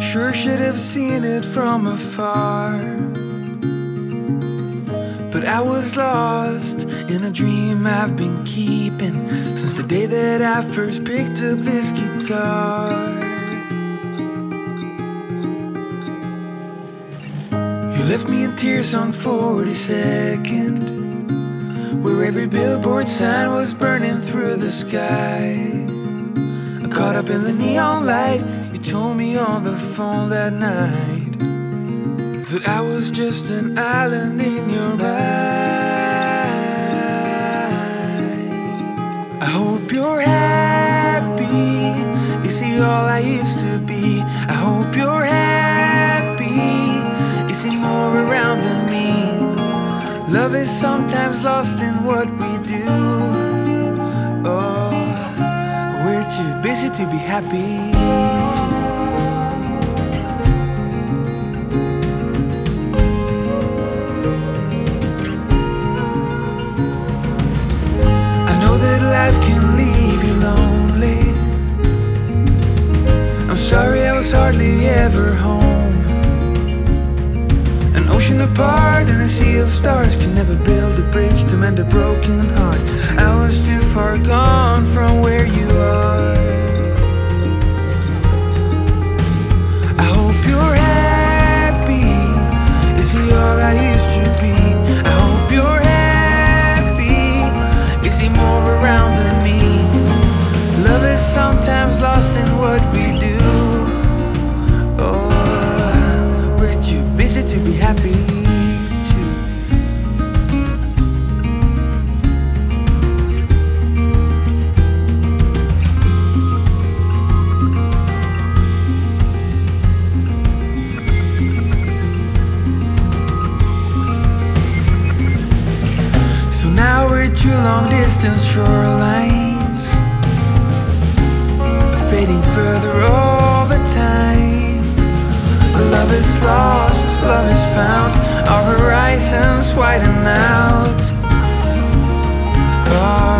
Sure should have seen it from afar, but I was lost in a dream I've been keeping since the day that I first picked up this guitar. You left me in tears on 42nd, where every billboard sign was burning through the sky. I caught up in the neon light. You told me on the phone that night that I was just an island in your mind. I hope you're happy. You see all I used to be. I hope you're happy. You see more around than me. Love is sometimes lost in what we do. Oh, we're too busy to be happy too. I know that life can leave you lonely. I'm sorry I was hardly ever home. Ocean apart and a sea of stars can never build a bridge to mend a broken heart. I was too far gone from where you are. I hope you're happy. You see all I used to be. I hope you're happy. You see more around than me. Love is sometimes lost in what we do. Busy to be happy too. So now we're two long distance shorelines, fading further all the time. Love is lost, love is found, our horizons widen out far.